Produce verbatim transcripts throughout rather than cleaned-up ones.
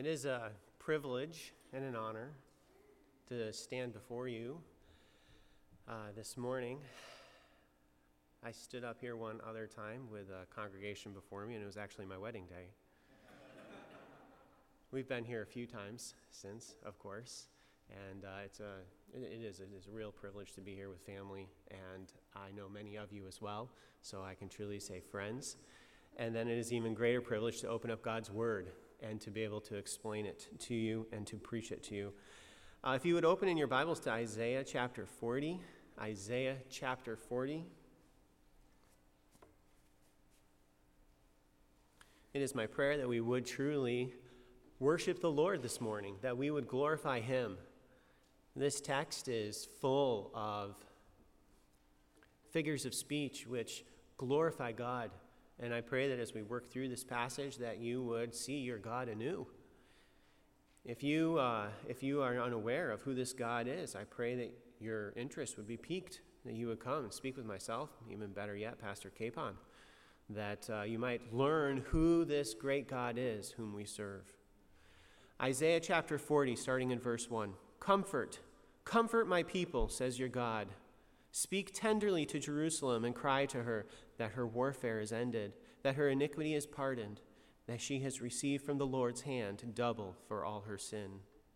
It is a privilege and an honor to stand before you uh, this morning. I stood up here one other time with a congregation before me, and it was actually my wedding day. We've been here a few times since, of course, and uh, it's a it, it is it is a real privilege to be here with family, and I know many of you as well, so I can truly say friends. And then it is even greater privilege to open up God's Word and to be able to explain it to you and to preach it to you. Uh, if you would open in your Bibles to Isaiah chapter forty, Isaiah chapter forty. It is my prayer that we would truly worship the Lord this morning, that we would glorify Him. This text is full of figures of speech which glorify God. And I pray that as we work through this passage that you would see your God anew. If you, uh, if you are unaware of who this God is, I pray that your interest would be piqued, that you would come and speak with myself, even better yet, Pastor Capon, that uh, you might learn who this great God is whom we serve. Isaiah chapter forty, starting in verse one. Comfort, comfort my people, says your God. Speak tenderly to Jerusalem and cry to her that her warfare is ended, that her iniquity is pardoned, that she has received from the Lord's hand double for all her sin.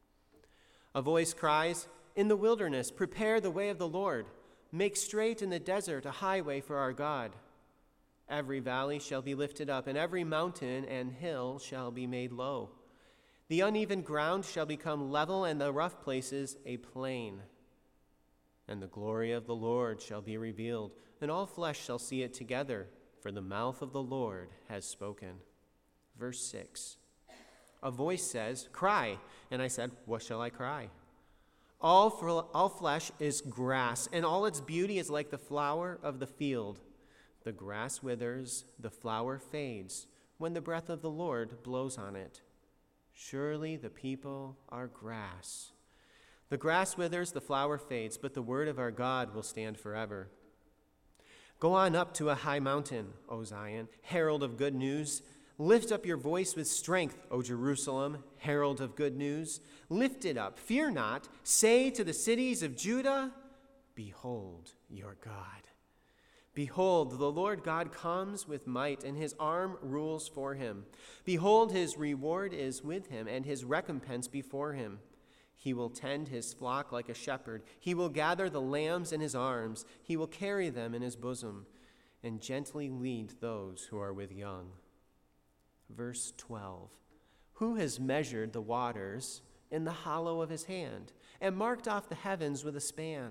A voice cries, in the wilderness, prepare the way of the Lord. Make straight in the desert a highway for our God. Every valley shall be lifted up, and every mountain and hill shall be made low. The uneven ground shall become level, and the rough places a plain. And the glory of the Lord shall be revealed, and all flesh shall see it together, for the mouth of the Lord has spoken. Verse six. A voice says, cry. And I said, what shall I cry? All, fl- all flesh is grass, and all its beauty is like the flower of the field. The grass withers, the flower fades, when the breath of the Lord blows on it. Surely the people are grass. The grass withers, the flower fades, but the word of our God will stand forever. Go on up to a high mountain, O Zion, herald of good news. Lift up your voice with strength, O Jerusalem, herald of good news. Lift it up, fear not. Say to the cities of Judah, behold your God. Behold, the Lord God comes with might, and his arm rules for him. Behold, his reward is with him, and his recompense before him. He will tend his flock like a shepherd. He will gather the lambs in his arms. He will carry them in his bosom and gently lead those who are with young. Verse twelve. Who has measured the waters in the hollow of his hand and marked off the heavens with a span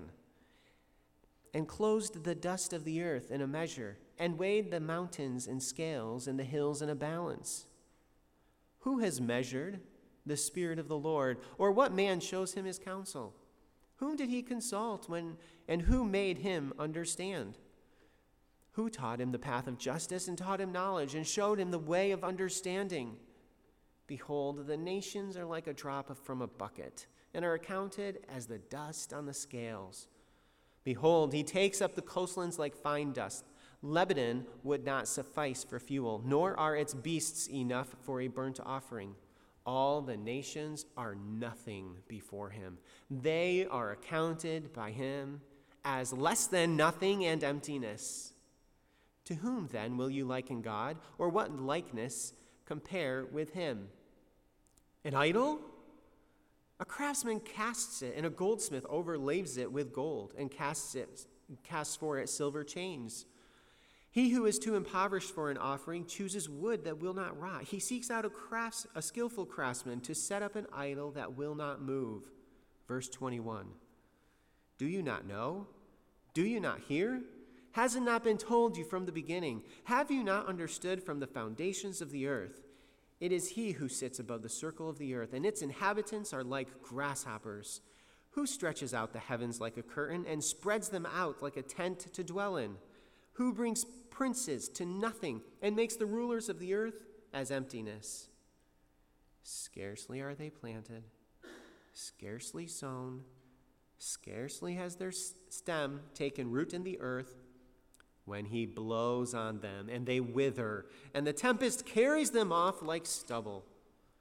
and closed the dust of the earth in a measure and weighed the mountains in scales and the hills in a balance? Who has measured the Spirit of the Lord, or what man shows him his counsel? Whom did he consult when, and who made him understand? Who taught him the path of justice and taught him knowledge and showed him the way of understanding? Behold, the nations are like a drop from a bucket and are accounted as the dust on the scales. Behold, he takes up the coastlands like fine dust. Lebanon would not suffice for fuel, nor are its beasts enough for a burnt offering. All the nations are nothing before him. They are accounted by him as less than nothing and emptiness. To whom then will you liken God, or what likeness compare with him? An idol? A craftsman casts it, and a goldsmith overlays it with gold and casts it, casts for it silver chains. He who is too impoverished for an offering chooses wood that will not rot. He seeks out a, crafts, a skillful craftsman to set up an idol that will not move. Verse twenty-one. Do you not know? Do you not hear? Has it not been told you from the beginning? Have you not understood from the foundations of the earth? It is he who sits above the circle of the earth, and its inhabitants are like grasshoppers. Who stretches out the heavens like a curtain and spreads them out like a tent to dwell in? Who brings princes to nothing and makes the rulers of the earth as emptiness? Scarcely are they planted, scarcely sown, scarcely has their stem taken root in the earth, when he blows on them and they wither, and the tempest carries them off like stubble.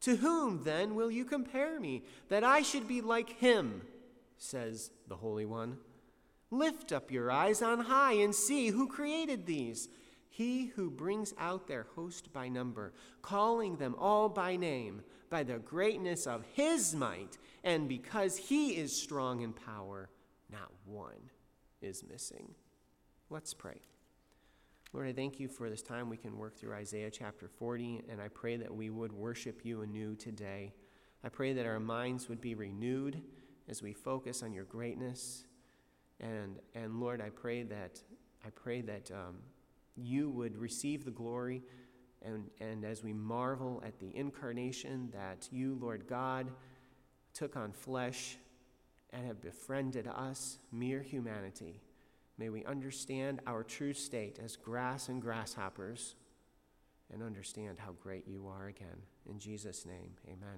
To whom then will you compare me, that I should be like him? Says the Holy One. Lift up your eyes on high and see who created these. He who brings out their host by number, calling them all by name, by the greatness of his might, and because he is strong in power, not one is missing. Let's pray. Lord, I thank you for this time we can work through Isaiah chapter forty, and I pray that we would worship you anew today. I pray that our minds would be renewed as we focus on your greatness. And, and Lord, I pray that, I pray that um, you would receive the glory, and, and as we marvel at the incarnation, that you, Lord God, took on flesh and have befriended us, mere humanity. May we understand our true state as grass and grasshoppers and understand how great you are again. In Jesus' name, amen.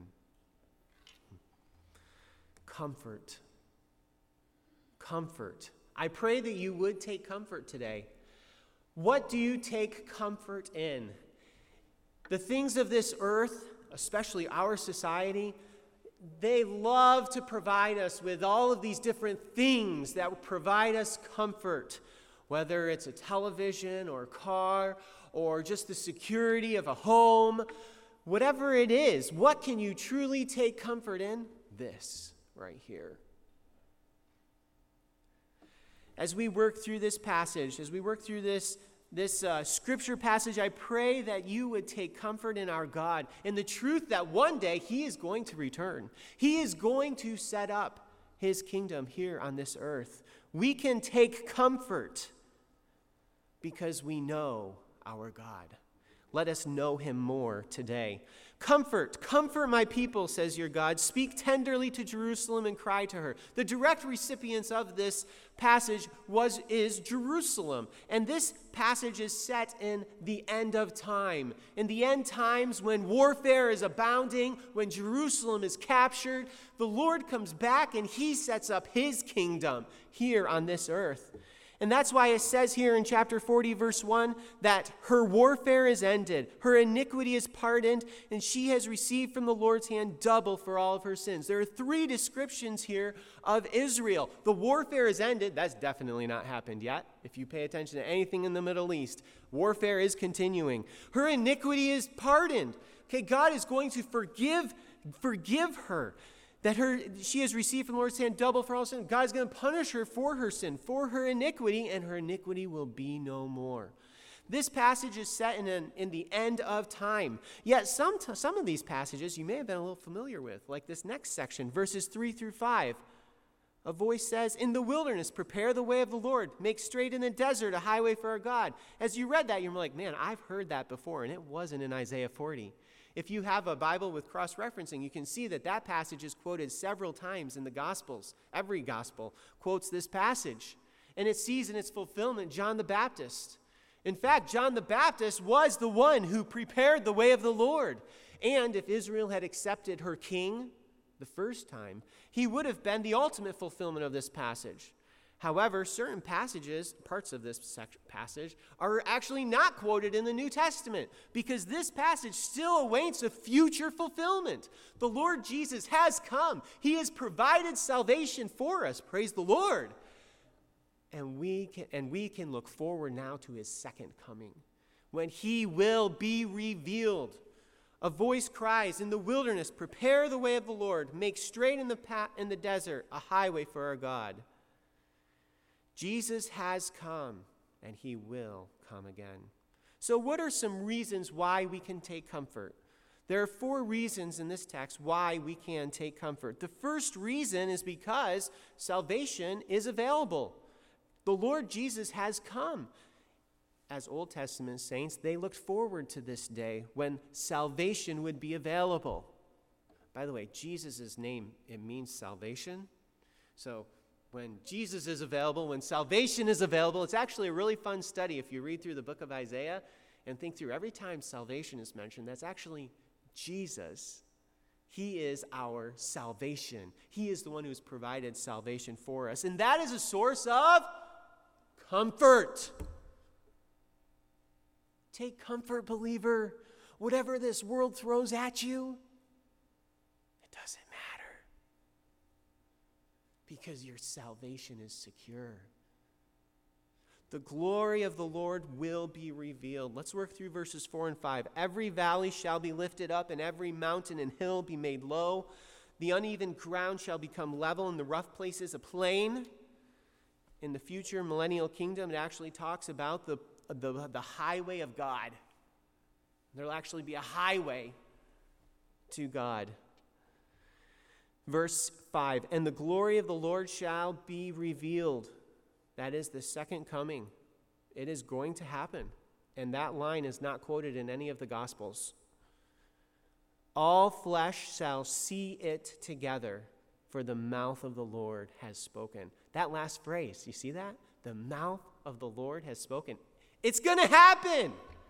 Comfort. Comfort. I pray that you would take comfort today. What do you take comfort in? The things of this earth, especially our society, they love to provide us with all of these different things that provide us comfort, whether it's a television or a car or just the security of a home, whatever it is. What can you truly take comfort in? This right here. As we work through this passage, as we work through this This uh, scripture passage, I pray that you would take comfort in our God, in the truth that one day he is going to return. He is going to set up his kingdom here on this earth. We can take comfort because we know our God. Let us know him more today. Comfort, comfort my people, says your God. Speak tenderly to Jerusalem and cry to her. The direct recipients of this passage was is Jerusalem. And this passage is set in the end of time. In the end times, when warfare is abounding, when Jerusalem is captured, the Lord comes back and he sets up his kingdom here on this earth. And that's why it says here in chapter forty, verse one, that her warfare is ended, her iniquity is pardoned, and she has received from the Lord's hand double for all of her sins. There are three descriptions here of Israel. The warfare is ended. That's definitely not happened yet. If you pay attention to anything in the Middle East, warfare is continuing. Her iniquity is pardoned. Okay, God is going to forgive, forgive her. That her she has received from the Lord's hand double for all sin. God is going to punish her for her sin, for her iniquity, and her iniquity will be no more. This passage is set in, an, in the end of time. Yet some, some of these passages you may have been a little familiar with, like this next section, verses three through five. A voice says, in the wilderness, prepare the way of the Lord. Make straight in the desert a highway for our God. As you read that, you're like, man, I've heard that before, and it wasn't in Isaiah forty. If you have a Bible with cross-referencing, you can see that that passage is quoted several times in the Gospels. Every Gospel quotes this passage. And it sees in its fulfillment John the Baptist. In fact, John the Baptist was the one who prepared the way of the Lord. And if Israel had accepted her king the first time, he would have been the ultimate fulfillment of this passage. However, certain passages, parts of this passage, are actually not quoted in the New Testament because this passage still awaits a future fulfillment. The Lord Jesus has come. He has provided salvation for us. Praise the Lord. And we can, and we can look forward now to his second coming, when he will be revealed. A voice cries, in the wilderness, prepare the way of the Lord. Make straight in the path, in the desert a highway for our God. Jesus has come, and he will come again. So what are some reasons why we can take comfort? There are four reasons in this text why we can take comfort. The first reason is because salvation is available. The Lord Jesus has come. As Old Testament saints, they looked forward to this day when salvation would be available. By the way, Jesus' name, it means salvation. So when Jesus is available, when salvation is available, it's actually a really fun study if you read through the book of Isaiah and think through every time salvation is mentioned, that's actually Jesus. He is our salvation. He is the one who has provided salvation for us. And that is a source of comfort. Take comfort, believer. Whatever this world throws at you, matter. Because your salvation is secure. The glory of the Lord will be revealed. Let's work through verses four and five. Every valley shall be lifted up, and every mountain and hill be made low. The uneven ground shall become level, and the rough places a plain. In the future millennial kingdom, it actually talks about the, the, the highway of God. There will actually be a highway to God. Verse five, and the glory of the Lord shall be revealed. That is the second coming. It is going to happen. And that line is not quoted in any of the Gospels. All flesh shall see it together, for the mouth of the Lord has spoken. That last phrase, you see that? The mouth of the Lord has spoken. It's going to happen.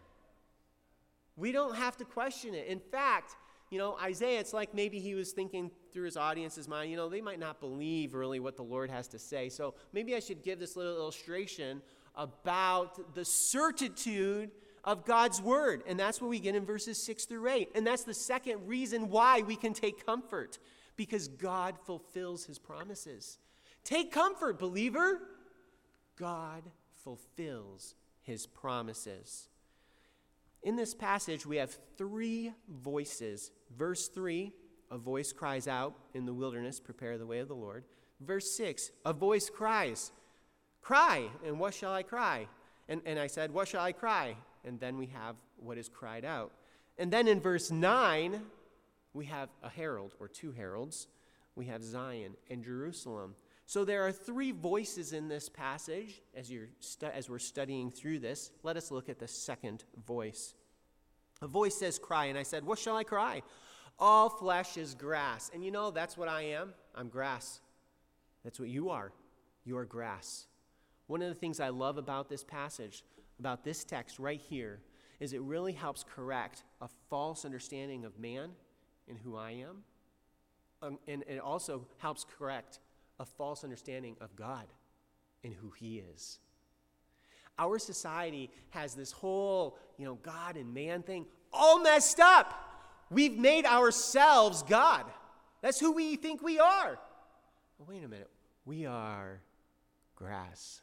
We don't have to question it. In fact, you know, Isaiah, it's like maybe he was thinking through his audience's mind, you know, they might not believe really what the Lord has to say. So maybe I should give this little illustration about the certitude of God's word. And that's what we get in verses six through eight. And that's the second reason why we can take comfort. Because God fulfills his promises. Take comfort, believer. God fulfills his promises. In this passage, we have three voices. Verse three, a voice cries out in the wilderness, prepare the way of the Lord. Verse six, a voice cries, cry, and what shall I cry? And, and I said, what shall I cry? And then we have what is cried out. And then in verse nine, we have a herald, or two heralds. We have Zion and Jerusalem. So there are three voices in this passage. As, you're stu- as we're studying through this, let us look at the second voice. A voice says, cry. And I said, what shall I cry? All flesh is grass. And you know, that's what I am. I'm grass. That's what you are. You are grass. One of the things I love about this passage, about this text right here, is it really helps correct a false understanding of man and who I am. Um, and it also helps correct a false understanding of God and who he is. Our society has this whole, you know, God and man thing all messed up. We've made ourselves God. That's who we think we are. Well, wait a minute. We are grass.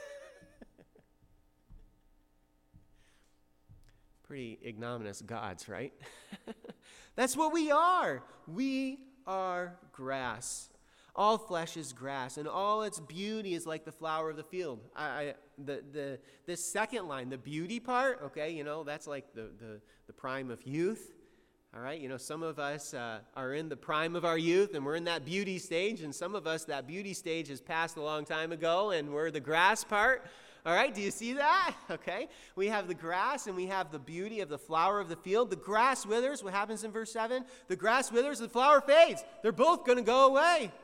Pretty ignominious gods, right? That's what we are. We are grass. All flesh is grass, and all its beauty is like the flower of the field. I, I, the, the, this second line, the beauty part, okay, you know, that's like the, the, the prime of youth. All right, you know, some of us uh, are in the prime of our youth, and we're in that beauty stage, and some of us, that beauty stage has passed a long time ago, and we're the grass part. All right, do you see that? Okay, we have the grass, and we have the beauty of the flower of the field. The grass withers. What happens in verse seven? The grass withers, the flower fades. They're both going to go away.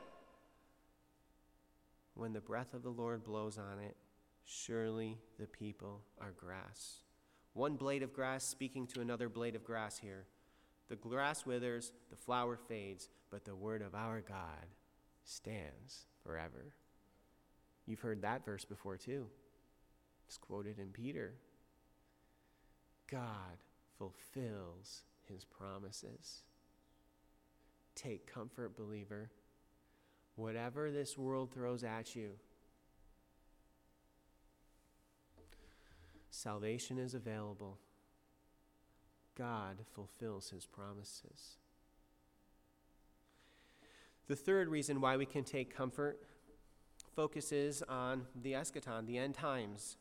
When the breath of the Lord blows on it, surely the people are grass. One blade of grass speaking to another blade of grass here. The grass withers, the flower fades, but the word of our God stands forever. You've heard that verse before too. It's quoted in Peter. God fulfills his promises. Take comfort, believer. Whatever this world throws at you, salvation is available. God fulfills his promises. The third reason why we can take comfort focuses on the eschaton, the end times.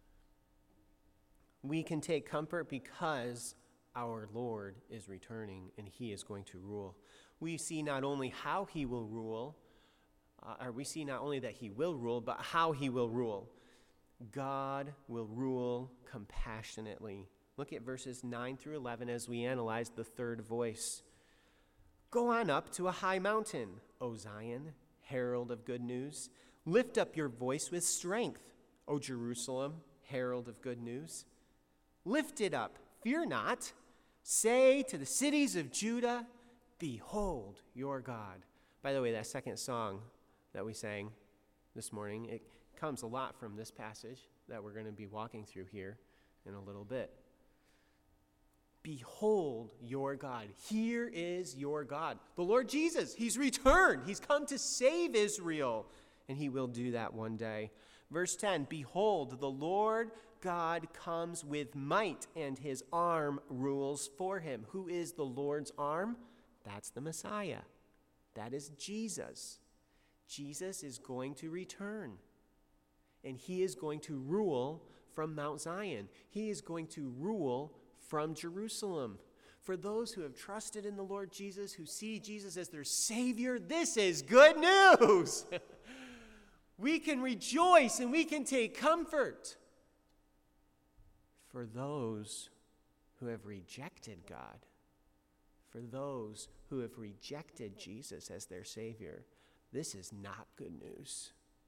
We can take comfort because our Lord is returning and he is going to rule. We see not only how he will rule, Uh, or we see not only that he will rule, but how he will rule. God will rule compassionately. Look at verses nine through eleven as we analyze the third voice. Go on up to a high mountain, O Zion, herald of good news. Lift up your voice with strength, O Jerusalem, herald of good news. Lift it up, fear not. Say to the cities of Judah, behold your God. By the way, that second song that we sang this morning, it comes a lot from this passage that we're going to be walking through here in a little bit. Behold your God. Here is your God. The Lord Jesus, he's returned. He's come to save Israel, and he will do that one day. Verse ten, behold, the Lord God comes with might, and his arm rules for him. Who is the Lord's arm? That's the Messiah. That is Jesus. Jesus is going to return, and he is going to rule from Mount Zion. He is going to rule from Jerusalem. For those who have trusted in the Lord Jesus, who see Jesus as their Savior, this is good news. We can rejoice and we can take comfort. For those who have rejected God, for those who have rejected Jesus as their Savior, this is not good news.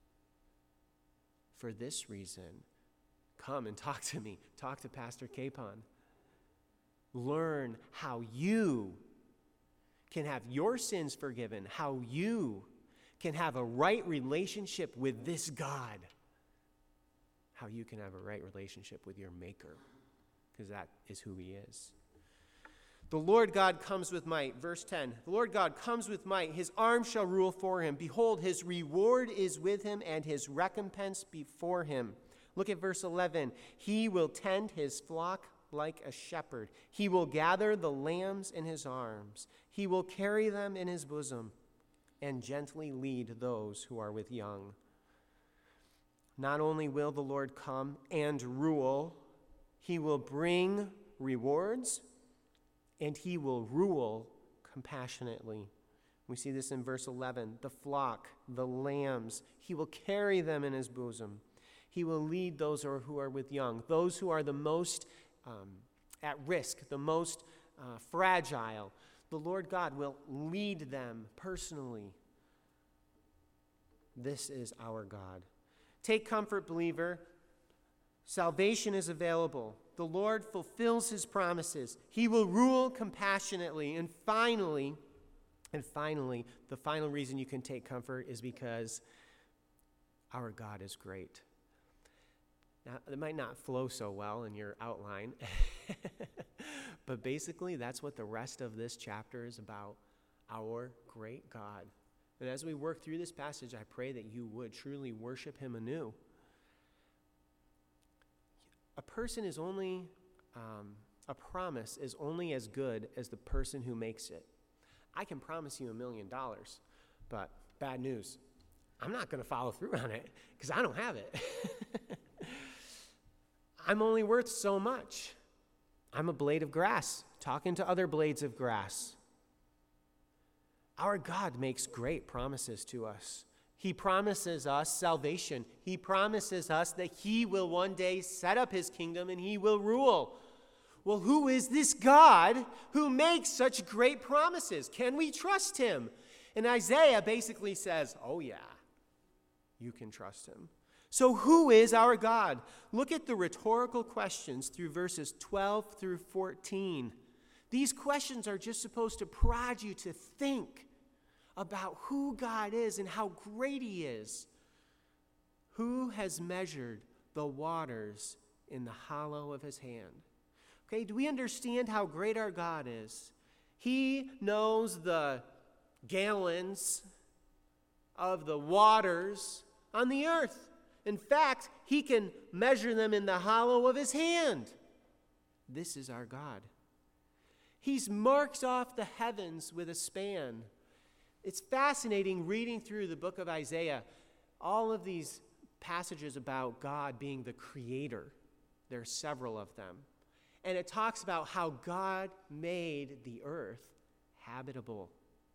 For this reason, come and talk to me. Talk to Pastor Capon. Learn how you can have your sins forgiven, how you can have a right relationship with this God, how you can have a right relationship with your Maker, because that is who he is. The Lord God comes with might. Verse ten, the Lord God comes with might. His arm shall rule for him. Behold, his reward is with him, and his recompense before him. Look at verse eleven. He will tend his flock like a shepherd. He will gather the lambs in his arms. He will carry them in his bosom and gently lead those who are with young. Not only will the Lord come and rule, he will bring rewards, and he will rule compassionately. We see this in verse eleven. The flock, the lambs, he will carry them in his bosom. He will lead those who are with young, those who are the most um, at risk, the most uh, fragile. The Lord God will lead them personally. This is our God. Take comfort, believer. Salvation is available. The Lord fulfills his promises. He will rule compassionately. And finally, and finally, the final reason you can take comfort is because our God is great. Now, it might not flow so well in your outline, but basically that's what the rest of this chapter is about, our great God. And as we work through this passage, I pray that you would truly worship him anew. A person is only, um, a promise is only as good as the person who makes it. I can promise you a million dollars, but bad news, I'm not going to follow through on it because I don't have it. I'm only worth so much. I'm a blade of grass talking to other blades of grass. Our God makes great promises to us. He promises us salvation. He promises us that he will one day set up his kingdom and he will rule. Well, who is this God who makes such great promises? Can we trust him? And Isaiah basically says, oh yeah, you can trust him. So who is our God? Look at the rhetorical questions through verses twelve through fourteen. These questions are just supposed to prod you to think about who God is and how great he is. Who has measured the waters in the hollow of his hand? Okay, do we understand how great our God is? He knows the gallons of the waters on the earth. In fact, he can measure them in the hollow of his hand. This is our God. He's marked off the heavens with a span. It's fascinating reading through the book of Isaiah, all of these passages about God being the creator. There are several of them. And it talks about how God made the earth habitable.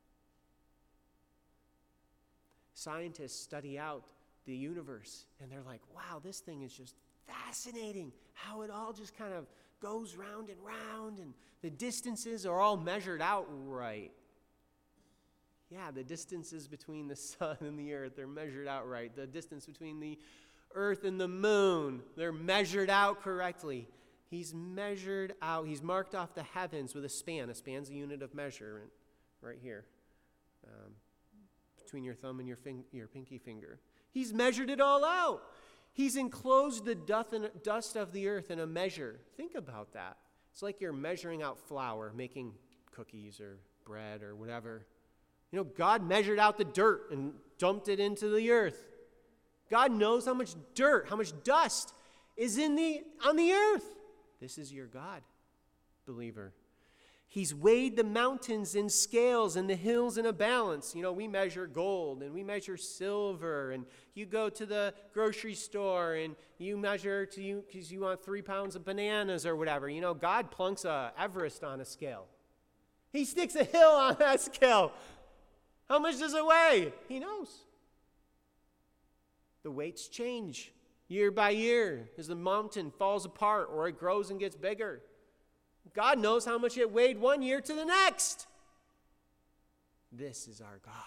Scientists study out the universe, and they're like, wow, this thing is just fascinating, how it all just kind of goes round and round, and the distances are all measured out right. Yeah, the distances between the sun and the earth, they're measured out right. The distance between the earth and the moon, they're measured out correctly. He's measured out, he's marked off the heavens with a span. A span's a unit of measurement right here, um, between your thumb and your, fing- your pinky finger. He's measured it all out. He's enclosed the dust of the earth in a measure. Think about that. It's like you're measuring out flour, making cookies or bread or whatever. You know, God measured out the dirt and dumped it into the earth. God knows how much dirt, how much dust is in the on the earth. This is your God, believer. He's weighed the mountains in scales and the hills in a balance. You know, we measure gold and we measure silver, and you go to the grocery store and you measure to you because you want three pounds of bananas or whatever. You know, God plunks a Everest on a scale. He sticks a hill on that scale. How much does it weigh? He knows. The weights change year by year as the mountain falls apart or it grows and gets bigger. God knows how much it weighed one year to the next. This is our God.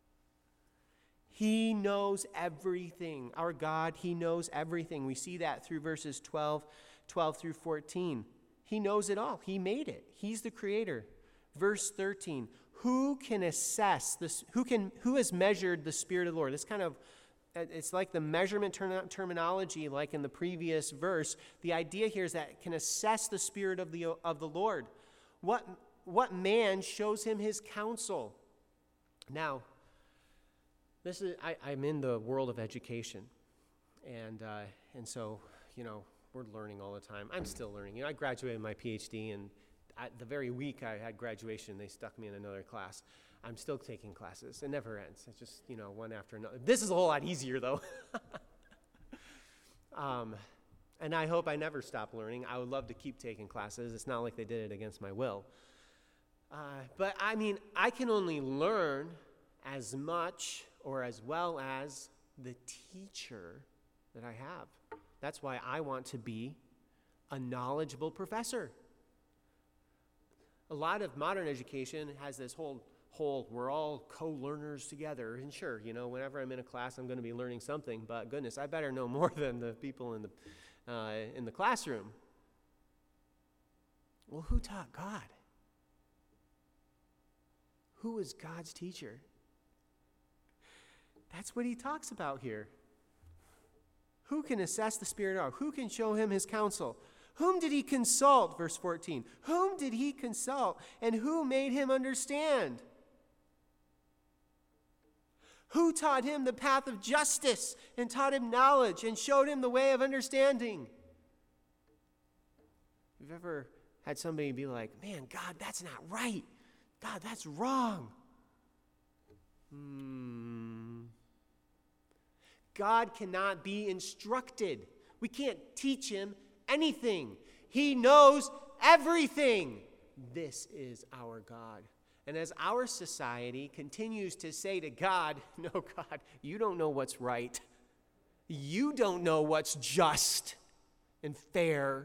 He knows everything. Our God, he knows everything. We see that through verses twelve, twelve through fourteen. He knows it all. He made it. He's the creator. Verse thirteen, who can assess this? Who can? Who has measured the Spirit of the Lord? This kind of, it's like the measurement term, terminology like in the previous verse. The idea here is that it can assess the Spirit of the, of the Lord. What, what man shows him his counsel? Now, this is I, I'm in the world of education. And, uh, and so, you know, we're learning all the time. I'm still learning. You know, I graduated my P H D, and I, the very week I had graduation, they stuck me in another class. I'm still taking classes. It never ends. It's just, you know, one after another. This is a whole lot easier, though. um, and I hope I never stop learning. I would love to keep taking classes. It's not like they did it against my will. Uh, but, I mean, I can only learn as much or as well as the teacher that I have. That's why I want to be a knowledgeable professor. A lot of modern education has this whole whole, we're all co-learners together. And sure, you know, whenever I'm in a class, I'm going to be learning something. But goodness, I better know more than the people in the uh, in the classroom. Well, who taught God? Who was God's teacher? That's what he talks about here. Who can assess the Spirit of God? Who can show him his counsel? Whom did he consult? Verse fourteen. Whom did he consult? And who made him understand? Who taught him the path of justice and taught him knowledge and showed him the way of understanding? You've ever had somebody be like, man, God, that's not right. God, that's wrong. Hmm. God cannot be instructed. We can't teach him anything. He knows everything. This is our God. And as our society continues to say to God, no, God, you don't know what's right. You don't know what's just and fair.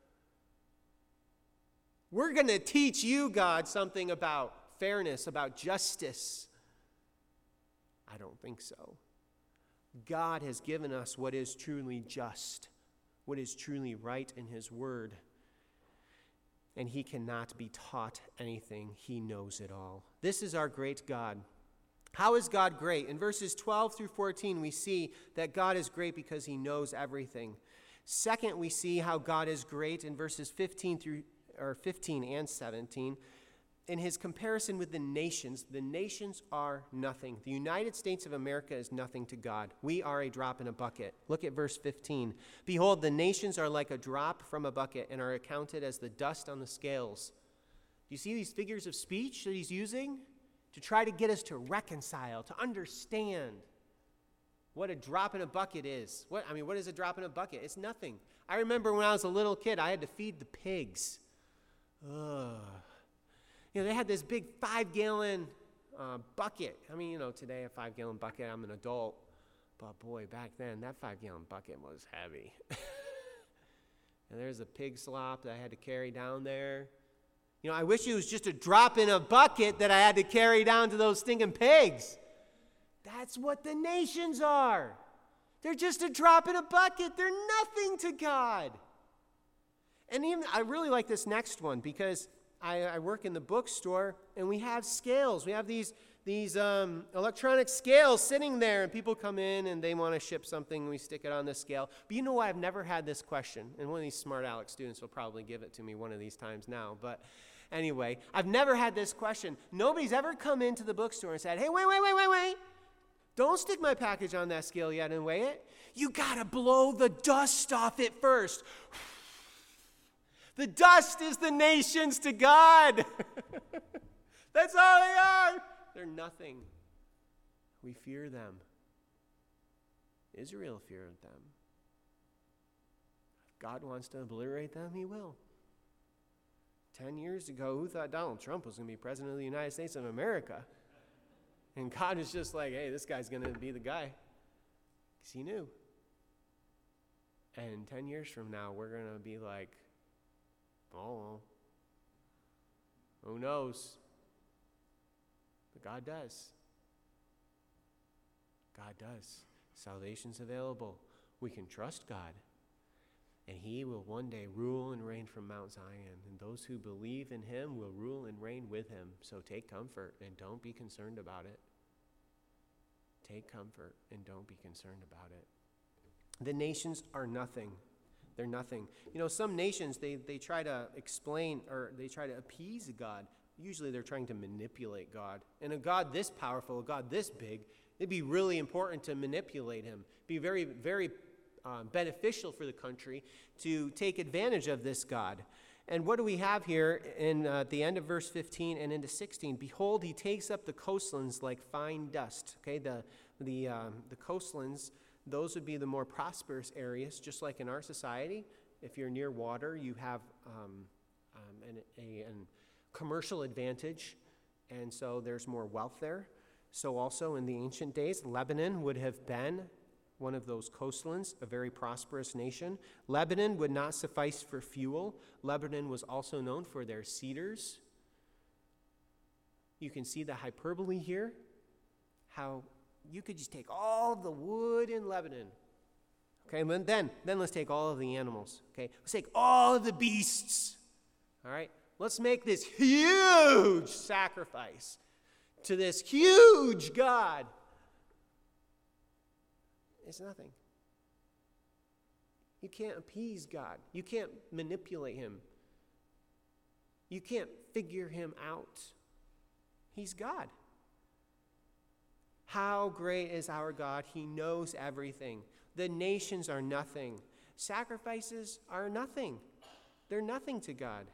We're going to teach you, God, something about fairness, about justice. I don't think so. God has given us what is truly just, what is truly right in his word. And he cannot be taught anything. He knows it all. This is our great God. How is God great? In verses twelve through fourteen, we see that God is great because he knows everything. Second, we see how God is great in verses fifteen through or fifteen and seventeen. In his comparison with the nations, the nations are nothing. The United States of America is nothing to God. We are a drop in a bucket. Look at verse fifteen. Behold, the nations are like a drop from a bucket and are accounted as the dust on the scales. Do you see these figures of speech that he's using? To try to get us to reconcile, to understand what a drop in a bucket is. What I mean, what is a drop in a bucket? It's nothing. I remember when I was a little kid, I had to feed the pigs. Ugh. You know, they had this big five-gallon uh, bucket. I mean, you know, today a five-gallon bucket, I'm an adult. But boy, back then, that five-gallon bucket was heavy. And there's a pig slop that I had to carry down there. You know, I wish it was just a drop in a bucket that I had to carry down to those stinking pigs. That's what the nations are. They're just a drop in a bucket. They're nothing to God. And even I really like this next one because I, I work in the bookstore, and we have scales. We have these, these um, electronic scales sitting there, and people come in and they want to ship something, and we stick it on the scale. But you know what? I've never had this question, and one of these smart Alex students will probably give it to me one of these times now. But anyway, I've never had this question. Nobody's ever come into the bookstore and said, hey, wait, wait, wait, wait, wait. Don't stick my package on that scale yet and weigh it. You got to blow the dust off it first. The dust is the nations to God. That's all they are. They're nothing. We fear them. Israel feared them. If God wants to obliterate them, he will. Ten years ago, who thought Donald Trump was going to be president of the United States of America? And God was just like, hey, this guy's going to be the guy. Because he knew. And ten years from now, we're going to be like, oh, who knows? But God does. God does. Salvation's available. We can trust God. And he will one day rule and reign from Mount Zion. And those who believe in him will rule and reign with him. So take comfort and don't be concerned about it. Take comfort and don't be concerned about it. The nations are nothing. They're nothing. You know, some nations, they, they try to explain or they try to appease God. Usually they're trying to manipulate God. And a God this powerful, a God this big, it'd be really important to manipulate him. Be very, very um, beneficial for the country to take advantage of this God. And what do we have here in uh, the end of verse fifteen and into sixteen? Behold, he takes up the coastlands like fine dust. Okay, the, the, um, the coastlands, those would be the more prosperous areas, just like in our society. If you're near water, you have um, um, an, a, an commercial advantage, and so there's more wealth there. So also in the ancient days, Lebanon would have been one of those coastlands, a very prosperous nation. Lebanon would not suffice for fuel. Lebanon was also known for their cedars. You can see the hyperbole here, how you could just take all the wood in Lebanon. Okay, and then, then let's take all of the animals. Okay, let's take all of the beasts. All right, let's make this huge sacrifice to this huge God. It's nothing. You can't appease God. You can't manipulate him. You can't figure him out. He's God. How great is our God? He knows everything. The nations are nothing. Sacrifices are nothing. They're nothing to God.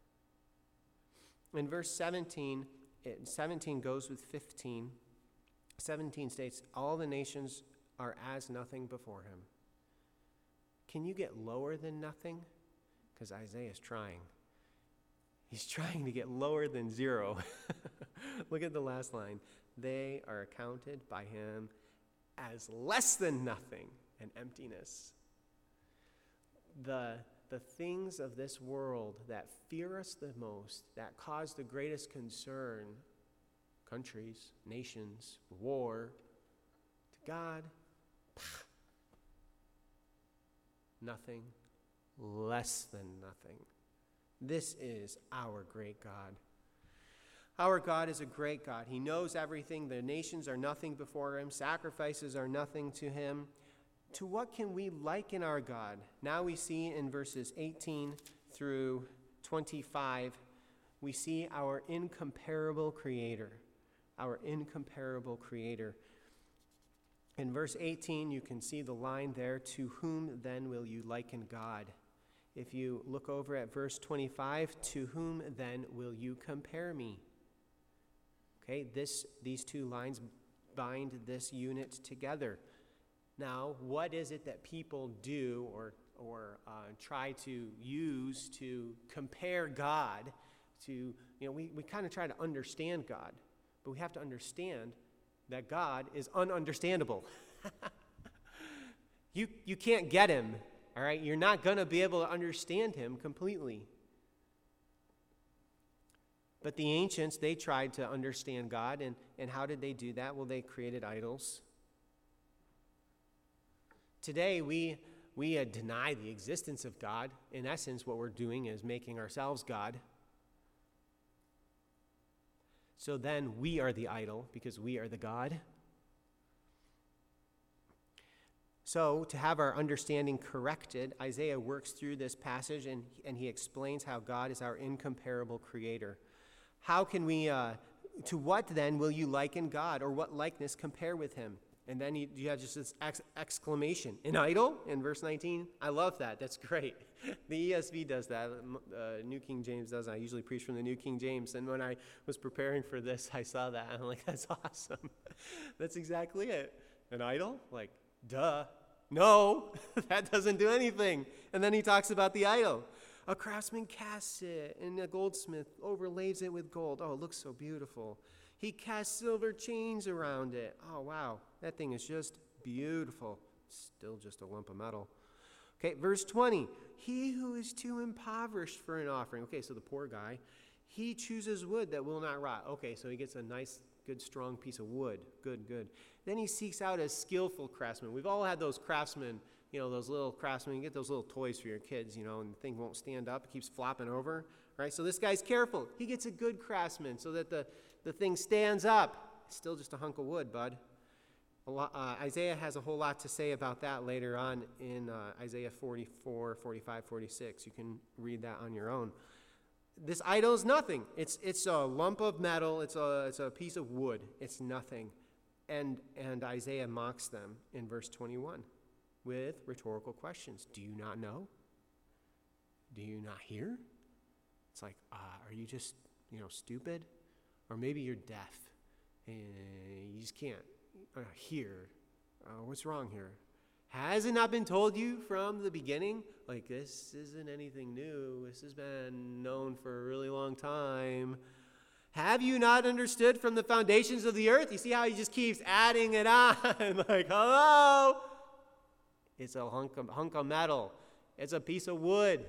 In verse seventeen, it, seventeen goes with fifteen. seventeen states, all the nations are as nothing before him. Can you get lower than nothing? Because Isaiah's trying. He's trying to get lower than zero. Look at the last line. They are accounted by him as less than nothing and emptiness. The, the things of this world that fear us the most, that cause the greatest concern, countries, nations, war, to God, nothing, less than nothing. This is our great God. Our God is a great God. He knows everything. The nations are nothing before him. Sacrifices are nothing to him. To what can we liken our God? Now we see in verses eighteen through twenty-five, we see our incomparable Creator. Our incomparable Creator. In verse eighteen, you can see the line there, to whom then will you liken God? If you look over at verse twenty-five, to whom then will you compare me? Okay, this, these two lines bind this unit together. Now, what is it that people do or, or uh, try to use to compare God to, you know, we, we kind of try to understand God, but we have to understand that God is ununderstandable. you, you can't get him, all right? You're not going to be able to understand him completely. But the ancients, they tried to understand God, and, and how did they do that? Well, they created idols. Today, we, we uh, deny the existence of God. In essence, what we're doing is making ourselves God. So then we are the idol because we are the God. So to have our understanding corrected, Isaiah works through this passage and, and he explains how God is our incomparable creator. How can we, uh, to what then will you liken God, or what likeness compare with him? And then you, you have just this ex- exclamation, an idol in verse nineteen. I love that. That's great. The E S V does that. Uh, New King James does. I usually preach from the New King James. And when I was preparing for this, I saw that. I'm like, that's awesome. That's exactly it. An idol? Like, duh. No, that doesn't do anything. And then he talks about the idol. A craftsman casts it, and a goldsmith overlays it with gold. Oh, it looks so beautiful. He casts silver chains around it. Oh, wow. That thing is just beautiful. Still just a lump of metal. Okay, verse twenty. He who is too impoverished for an offering. Okay, so the poor guy, he chooses wood that will not rot. Okay, so he gets a nice, good, strong piece of wood. Good, good. Then he seeks out a skillful craftsman. We've all had those craftsmen, you know, those little craftsmen. You get those little toys for your kids, you know, and the thing won't stand up. It keeps flopping over, right? So this guy's careful. He gets a good craftsman so that the, the thing stands up. It's still just a hunk of wood, bud. A lot, uh, Isaiah has a whole lot to say about that later on in uh, Isaiah forty-four, forty-five, forty-six. You can read that on your own. This idol is nothing. It's it's a lump of metal. It's a it's a piece of wood. It's nothing. And and Isaiah mocks them in verse twenty-one with rhetorical questions. Do you not know? Do you not hear? It's like, uh, are you just, you know, stupid? Or maybe you're deaf and you just can't uh, hear. Uh, what's wrong here? Has it not been told you from the beginning? Like, this isn't anything new. This has been known for a really long time. Have you not understood from the foundations of the earth? You see how he just keeps adding it on. Like, hello? It's a hunk of, hunk of metal. It's a piece of wood.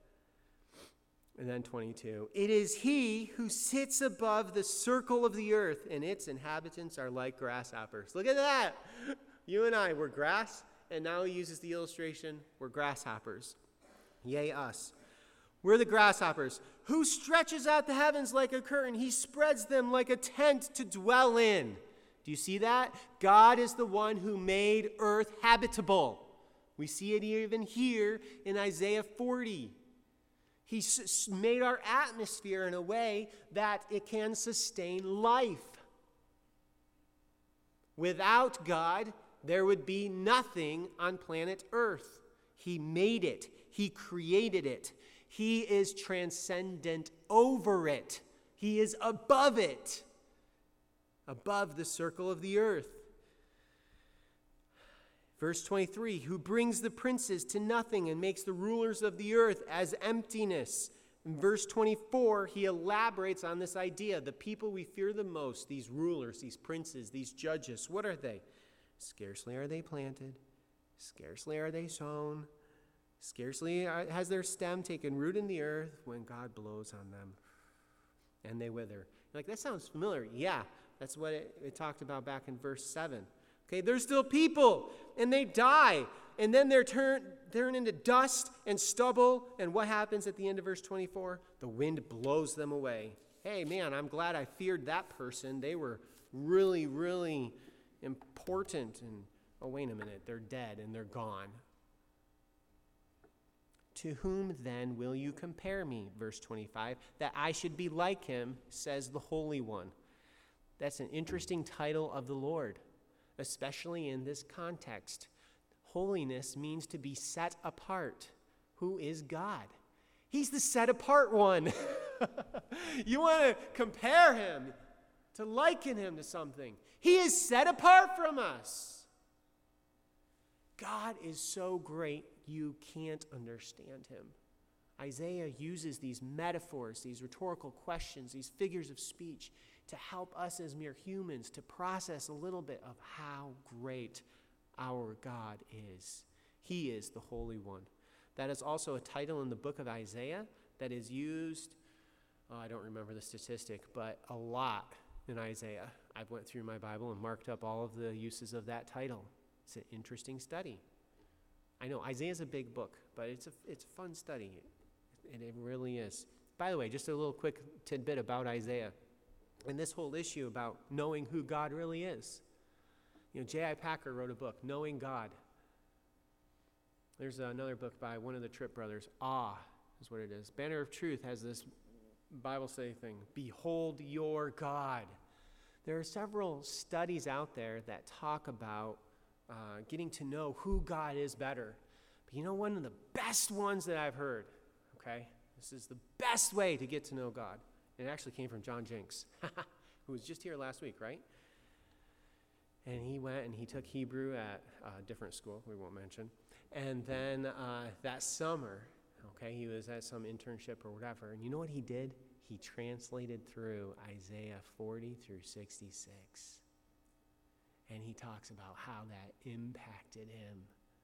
And then twenty-two. It is he who sits above the circle of the earth, and its inhabitants are like grasshoppers. Look at that. You and I, we're grass, and now he uses the illustration, we're grasshoppers. Yea, us. We're the grasshoppers. Who stretches out the heavens like a curtain? He spreads them like a tent to dwell in. Do you see that? God is the one who made earth habitable. We see it even here in Isaiah forty. He s- made our atmosphere in a way that it can sustain life. Without God, there would be nothing on planet Earth. He made it. He created it. He is transcendent over it. He is above it, above the circle of the earth. Verse twenty-three, who brings the princes to nothing and makes the rulers of the earth as emptiness. In verse twenty-four, he elaborates on this idea. The people we fear the most, these rulers, these princes, these judges, what are they? Scarcely are they planted. Scarcely are they sown. Scarcely has their stem taken root in the earth when God blows on them, and they wither. You're like, that sounds familiar. Yeah, that's what it, it talked about back in verse seven. Okay, they're still people, and they die, and then they're turned turn into dust and stubble, and what happens at the end of verse twenty-four? The wind blows them away. Hey, man, I'm glad I feared that person. They were really, really important, and oh, wait a minute, they're dead, and they're gone. To whom then will you compare me? Verse twenty-five, that I should be like him, says the Holy One. That's an interesting title of the Lord, especially in this context. Holiness means to be set apart. Who is God? He's the set apart one. You want to compare him, to liken him to something. He is set apart from us. God is so great, you can't understand him. Isaiah uses these metaphors, these rhetorical questions, these figures of speech to help us as mere humans to process a little bit of how great our God is. He is the Holy One. That is also a title in the book of Isaiah that is used, oh, I don't remember the statistic, but a lot in Isaiah. I've went through my Bible and marked up all of the uses of that title. It's an interesting study. I know Isaiah's a big book, but it's a it's a fun study, and it really is. By the way, just a little quick tidbit about Isaiah. And this whole issue about knowing who God really is. You know, J I Packer wrote a book, Knowing God. There's another book by one of the Tripp brothers, Awe is what it is. Banner of Truth has this Bible study thing, Behold Your God. There are several studies out there that talk about uh, getting to know who God is better. But you know, one of the best ones that I've heard, okay, this is the best way to get to know God. It actually came from John Jenks, who was just here last week, right? And he went and he took Hebrew at a different school, we won't mention. And then uh, that summer, okay, he was at some internship or whatever. And you know what he did? He translated through Isaiah forty through sixty-six. And he talks about how that impacted him.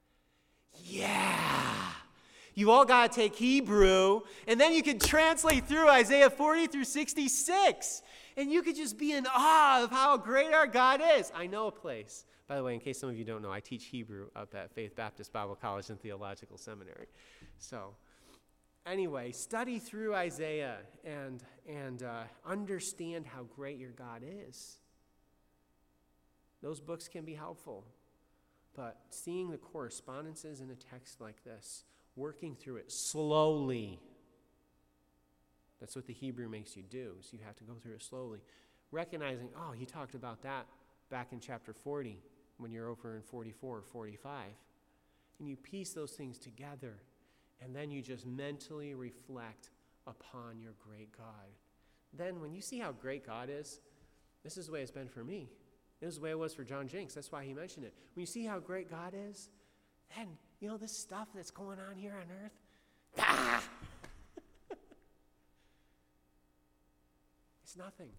Yeah! You all got to take Hebrew, and then you can translate through Isaiah forty through sixty-six. And you could just be in awe of how great our God is. I know a place. By the way, in case some of you don't know, I teach Hebrew up at Faith Baptist Bible College and Theological Seminary. So, anyway, study through Isaiah and, and uh, understand how great your God is. Those books can be helpful. But seeing the correspondences in a text like this, working through it slowly, that's what the Hebrew makes you do, is you have to go through it slowly. Recognizing, oh, he talked about that back in chapter forty, when you're over in forty-four or forty-five. And you piece those things together, and then you just mentally reflect upon your great God. Then when you see how great God is, this is the way it's been for me. This is the way it was for John Jenks. That's why he mentioned it. When you see how great God is, then, you know, this stuff that's going on here on earth, ah! It's nothing.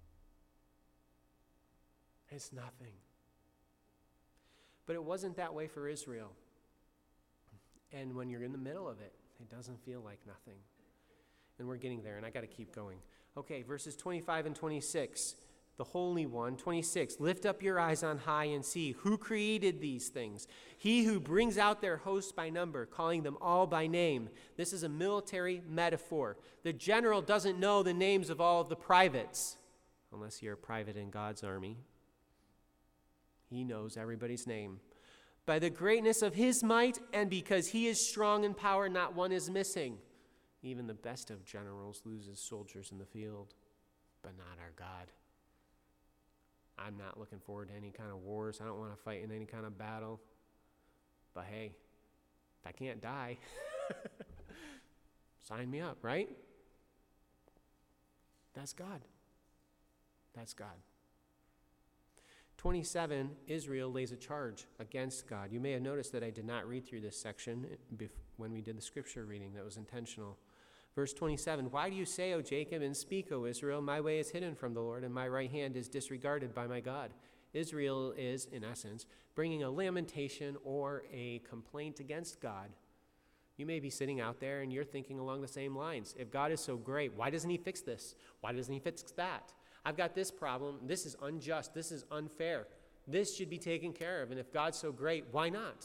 It's nothing. But it wasn't that way for Israel. And when you're in the middle of it, it doesn't feel like nothing. And we're getting there, and I got to keep going. Okay, verses twenty-five and twenty-six. The Holy One, twenty-six, lift up your eyes on high and see who created these things. He who brings out their hosts by number, calling them all by name. This is a military metaphor. The general doesn't know the names of all of the privates, unless you're a private in God's army. He knows everybody's name. By the greatness of his might, and because he is strong in power, not one is missing. Even the best of generals loses soldiers in the field, but not our God. I'm not looking forward to any kind of wars. I don't want to fight in any kind of battle. But hey, if I can't die, sign me up, right? That's God. That's God. twenty-seven, Israel lays a charge against God. You may have noticed that I did not read through this section when we did the scripture reading. That was intentional. Verse twenty-seven, why do you say, O Jacob, and speak, O Israel, my way is hidden from the Lord, and my right hand is disregarded by my God? Israel is, in essence, bringing a lamentation or a complaint against God. You may be sitting out there and you're thinking along the same lines. If God is so great, why doesn't he fix this? Why doesn't he fix that? I've got this problem. This is unjust. This is unfair. This should be taken care of. And if God's so great, why not?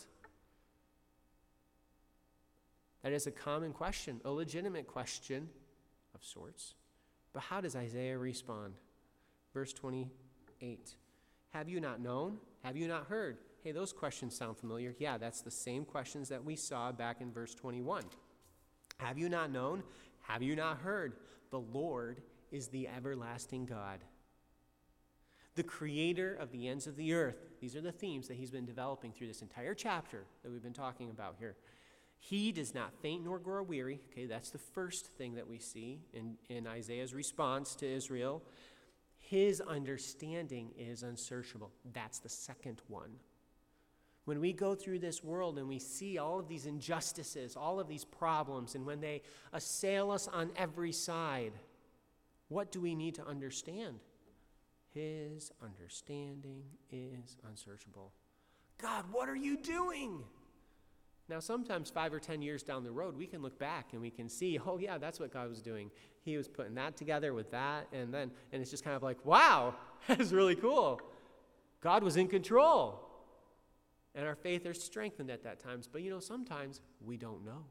That is a common question, a legitimate question of sorts. But how does Isaiah respond? Verse twenty-eight. Have you not known? Have you not heard? Hey, those questions sound familiar. Yeah, that's the same questions that we saw back in verse twenty-one. Have you not known? Have you not heard? The Lord is the everlasting God, the creator of the ends of the earth. These are the themes that he's been developing through this entire chapter that we've been talking about here. He does not faint nor grow weary. Okay, that's the first thing that we see in, in Isaiah's response to Israel. His understanding is unsearchable. That's the second one. When we go through this world and we see all of these injustices, all of these problems, and when they assail us on every side, what do we need to understand? His understanding is unsearchable. God, what are you doing? Now, sometimes five or ten years down the road, we can look back and we can see, oh, yeah, that's what God was doing. He was putting that together with that, and then, and it's just kind of like, wow, that's really cool. God was in control. And our faith is strengthened at that times. But, you know, sometimes we don't know.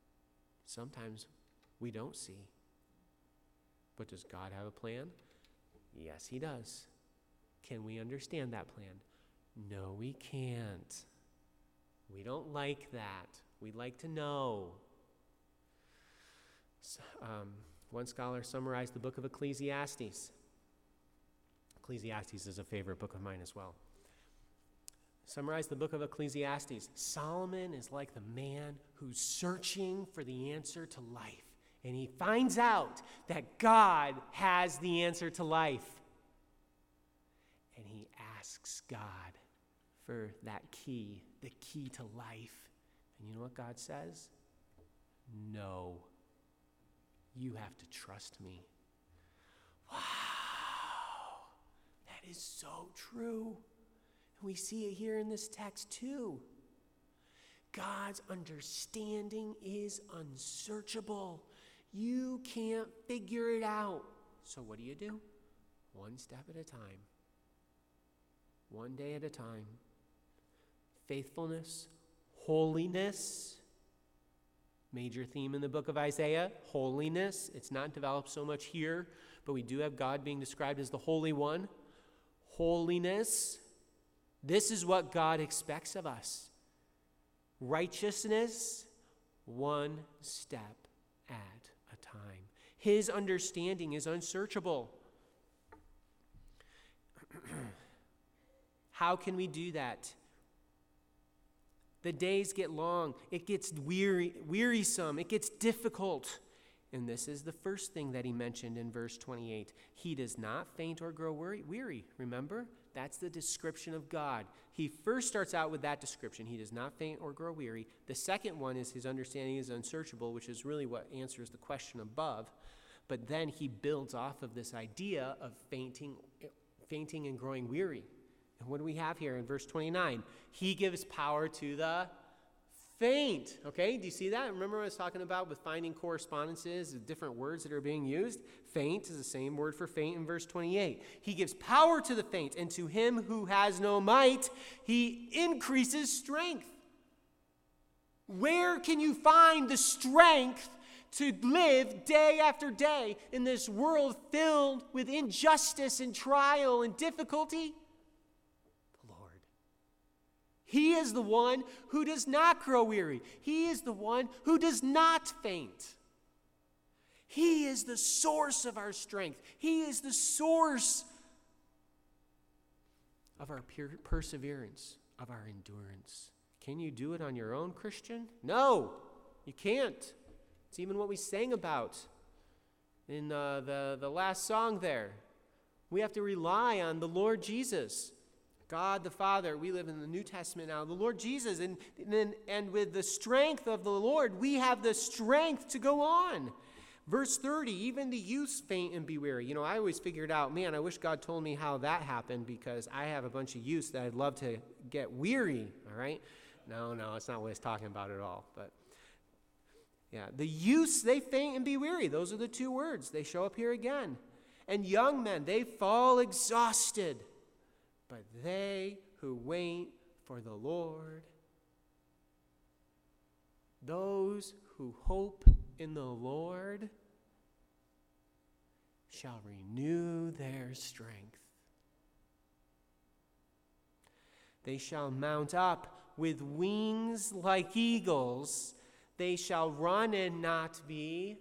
Sometimes we don't see. But does God have a plan? Yes, he does. Can we understand that plan? No, we can't. We don't like that. We'd like to know. So, um, one scholar summarized the book of Ecclesiastes. Ecclesiastes is a favorite book of mine as well. Summarize the book of Ecclesiastes. Solomon is like the man who's searching for the answer to life. And he finds out that God has the answer to life. And he asks God for that key, the key to life. And you know what God says? No. You have to trust me. Wow. That is so true. And we see it here in this text too. God's understanding is unsearchable. You can't figure it out. So what do you do? One step at a time. One day at a time. Faithfulness, holiness. Major theme in the book of Isaiah, holiness. It's not developed so much here, but we do have God being described as the Holy One. Holiness. This is what God expects of us. Righteousness, one step at a time. His understanding is unsearchable. How can we do that? The days get long. It gets weary, wearisome. It gets difficult. And this is the first thing that he mentioned in verse twenty-eight. He does not faint or grow weary. Remember? That's the description of God. He first starts out with that description. He does not faint or grow weary. The second one is his understanding is unsearchable, which is really what answers the question above. But then he builds off of this idea of fainting, fainting and growing weary. And what do we have here in verse twenty-nine? He gives power to the faint. Okay, do you see that? Remember what I was talking about with finding correspondences, the different words that are being used? Faint is the same word for faint in verse twenty-eight. He gives power to the faint, and to him who has no might, he increases strength. Where can you find the strength to live day after day in this world filled with injustice and trial and difficulty? He is the one who does not grow weary. He is the one who does not faint. He is the source of our strength. He is the source of our per- perseverance, of our endurance. Can you do it on your own, Christian? No, you can't. It's even what we sang about in uh, the, the last song there. We have to rely on the Lord Jesus. God the Father, we live in the New Testament now, the Lord Jesus, and, and, and with the strength of the Lord, we have the strength to go on. Verse thirty, even the youths faint and be weary. You know, I always figured out, man, I wish God told me how that happened, because I have a bunch of youths that I'd love to get weary, all right? No, no, it's not what it's talking about at all, but yeah, the youths, they faint and be weary. Those are the two words. They show up here again. And young men, they fall exhausted. But they who wait for the Lord, those who hope in the Lord, shall renew their strength. They shall mount up with wings like eagles. They shall run and not be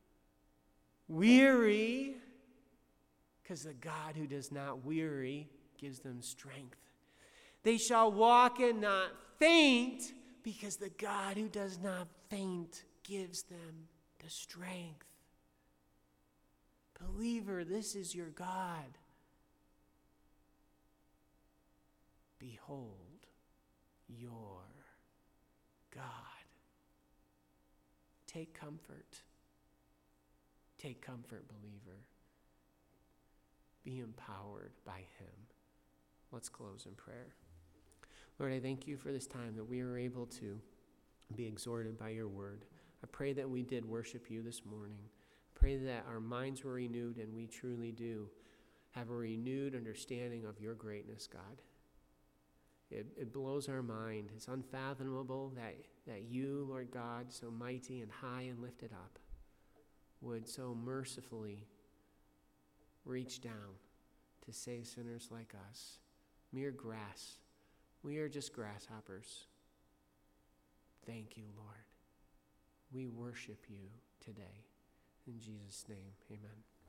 weary, because the God who does not weary gives them strength. They shall walk and not faint, because the God who does not faint gives them the strength. Believer, this is your God. Behold your God. Take comfort. Take comfort, believer. Be empowered by him. Let's close in prayer. Lord, I thank you for this time that we are able to be exhorted by your word. I pray that we did worship you this morning. I pray that our minds were renewed, and we truly do have a renewed understanding of your greatness, God. It, it blows our mind. It's unfathomable that, that you, Lord God, so mighty and high and lifted up, would so mercifully reach down to save sinners like us. Mere grass. We are just grasshoppers. Thank you, Lord. We worship you today. In Jesus' name, amen.